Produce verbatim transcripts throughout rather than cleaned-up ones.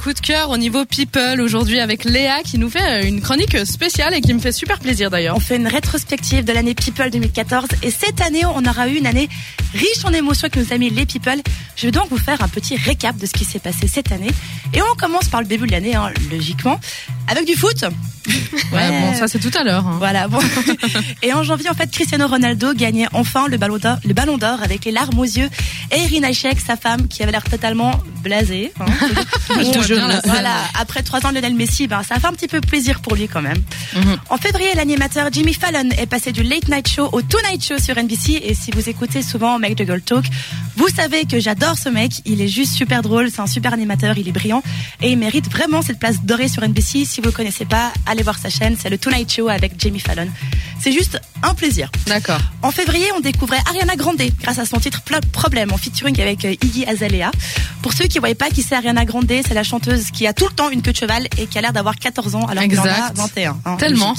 coup de cœur au niveau people aujourd'hui avec Léa qui nous fait une chronique spéciale et qui me fait super plaisir d'ailleurs. On fait une rétrospective de l'année People deux mille quatorze et cette année on aura eu une année riche en émotions avec nos amis les People. Je vais donc vous faire un petit récap de ce qui s'est passé cette année et on commence par le début de l'année, hein, logiquement, avec du foot. Ouais, ouais, bon, ça c'est tout à l'heure. Hein. Voilà, bon. Et en janvier, en fait, Cristiano Ronaldo gagnait enfin le ballon d'or, le ballon d'or avec les larmes aux yeux. Et Irina Shayk, sa femme, qui avait l'air totalement blasée. Hein. bon, je bien voilà, après trois ans de Lionel Messi, ben, ça a fait un petit peu plaisir pour lui quand même. Mm-hmm. En février, l'animateur Jimmy Fallon est passé du Late Night Show au Tonight Show sur N B C. Et si vous écoutez souvent Make the Girl Talk, vous savez que j'adore ce mec. Il est juste super drôle, c'est un super animateur, il est brillant. Et il mérite vraiment cette place dorée sur N B C. Si vous le connaissez pas, allez voir sa chaîne, c'est le Tonight Show avec Jimmy Fallon. C'est juste un plaisir. D'accord. En février, on découvrait Ariana Grande grâce à son titre Problème en featuring avec Iggy Azalea. Pour ceux qui ne voyaient pas qui c'est Ariana Grande, c'est la chanteuse qui a tout le temps une queue de cheval et qui a l'air d'avoir quatorze ans alors qu'elle en a vingt et un. Hein, Tellement.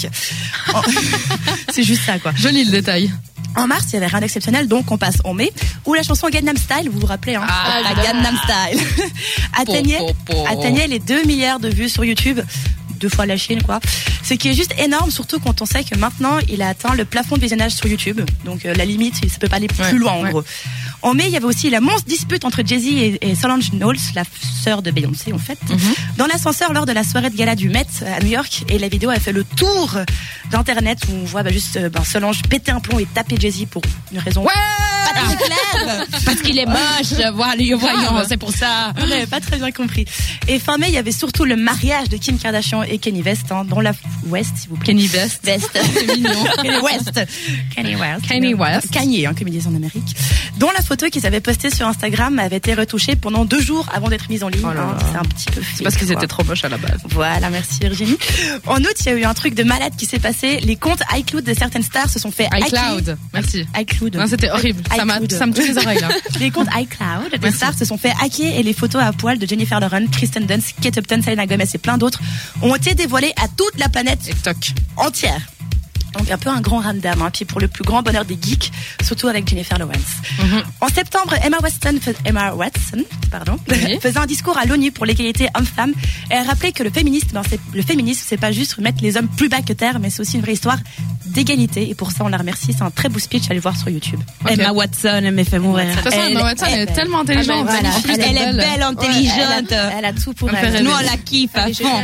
C'est juste ça, quoi. Joli le détail. En mars, il y avait rien d'exceptionnel, donc on passe en mai, où la chanson Gangnam Style, vous vous rappelez, hein, ah, la Gangnam Style, atteignait, po, po, po. atteignait les deux milliards de vues sur YouTube. Deux fois la Chine, quoi. Ce qui est juste énorme, surtout quand on sait que maintenant, il a atteint le plafond de visionnage sur YouTube. Donc, euh, la limite, ça peut pas aller plus ouais, loin, en ouais. gros. En mai, il y avait aussi la monstre dispute entre Jay-Z et, et Solange Knowles, la sœur de Beyoncé, en fait, mm-hmm. dans l'ascenseur lors de la soirée de gala du Met à New York. Et la vidéo a fait le tour d'Internet où on voit bah, juste euh, bah, Solange péter un plomb et taper Jay-Z pour une raison ouais pas très claire. Parce qu'il est moche, voyons, voyons, c'est pour ça. On n'avait pas très bien compris. Et fin mai, il y avait surtout le mariage de Kim Kardashian et Kanye West, hein, dans la West, s'il vous plaît. Kanye West. West. C'est mignon. Kanye West. Kanye West. Kanye West. Kanye, hein, comme ils disent en Amérique. Dont la photo qu'ils avaient postée sur Instagram avait été retouchée pendant deux jours avant d'être mise en ligne. Oh hein, c'est un petit peu fake, c'est parce qu'ils quoi. étaient trop moches à la base. Voilà, merci Virginie. En août, il y a eu un truc de malade qui s'est passé. Les comptes iCloud de certaines stars se sont fait hacker. iCloud. Merci. iCloud. Non, c'était horrible. Ça, m'a, ça me touche les oreilles, là. Les comptes iCloud des stars se sont fait hacker et les photos à poil de Jennifer Lawrence, Kristen Dunst, Kate Upton, Selena Gomez et plein d'autres ont été dévoilées à toute la planète entière. Donc un peu un grand ramdam, hein. Puis pour le plus grand bonheur des geeks, surtout avec Jennifer Lawrence. Mm-hmm. En septembre, Emma Watson, Emma Watson pardon, oui. faisait un discours à l'ONU pour l'égalité homme-femme et elle rappelait que le féminisme, ben c'est, le féminisme, c'est pas juste mettre les hommes plus bas que terre, mais c'est aussi une vraie histoire d'égalité. Et pour ça, on la remercie. C'est un très beau speech. Allez voir sur YouTube. Okay. Emma Watson, elle m'a fait mourir. De toute façon, Emma Watson elle, elle est tellement intelligente. Voilà, en plus, elle, elle est belle, belle intelligente. Ouais, elle, a, elle a tout pour elle. elle. Nous, on la kiffe à fond.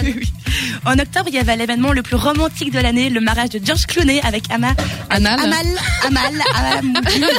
En octobre, il y avait l'événement le plus romantique de l'année, le mariage de George Clooney avec Ama, Anal. Amal, Amal, Amal.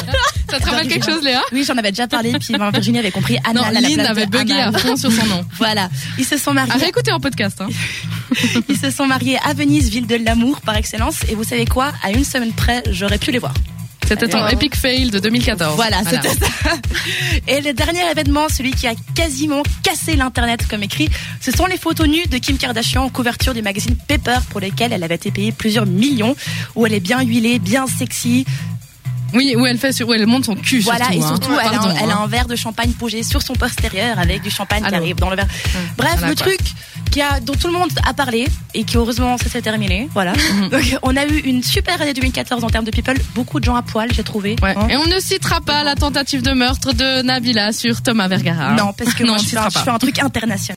Ça te rappelle quelque chose, Léa? Oui, j'en avais déjà parlé, puis Virginie avait compris Anal non, à la Lynn place avait bugué à fond sur son nom. Voilà. Ils se sont mariés. À réécouter en podcast, hein. Ils se sont mariés à Venise, ville de l'amour par excellence. Et vous savez quoi? À une semaine près, j'aurais pu les voir. C'était ton epic fail de deux mille quatorze. Voilà, voilà, c'était ça. Et le dernier événement, celui qui a quasiment cassé l'internet comme écrit, ce sont les photos nues de Kim Kardashian en couverture du magazine Paper pour lesquelles elle avait été payée plusieurs millions, où elle est bien huilée, bien sexy. Oui, où elle fait sur, où elle monte son cul. Voilà, surtout, et surtout, hein. elle, Pardon, a, elle hein. a un verre de champagne posé sur son postérieur avec du champagne Allô. qui arrive dans le verre. Hum, Bref, voilà, le quoi. truc qui a, dont tout le monde a parlé et qui heureusement ça s'est terminé. Voilà. Mm-hmm. Donc on a eu une super année deux mille quatorze en termes de people. Beaucoup de gens à poil, j'ai trouvé. Ouais. Hein. Et on ne citera pas la tentative de meurtre de Nabila sur Thomas Vergara. Non, parce que non, moi je fais, un, je fais un truc international.